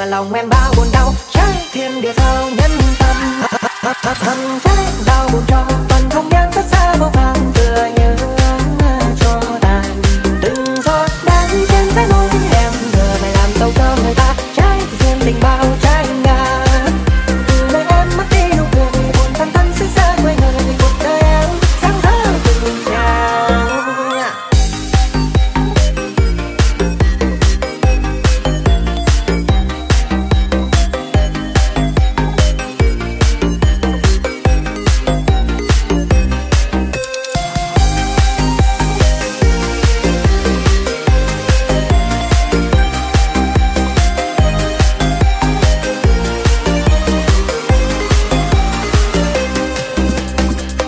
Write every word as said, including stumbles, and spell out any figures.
mà lòng em bao buồn đau. Trái thiên địa sao nhân tâm, hầm trái đau buồn cho phần không gian rất xa vô vàng tựa như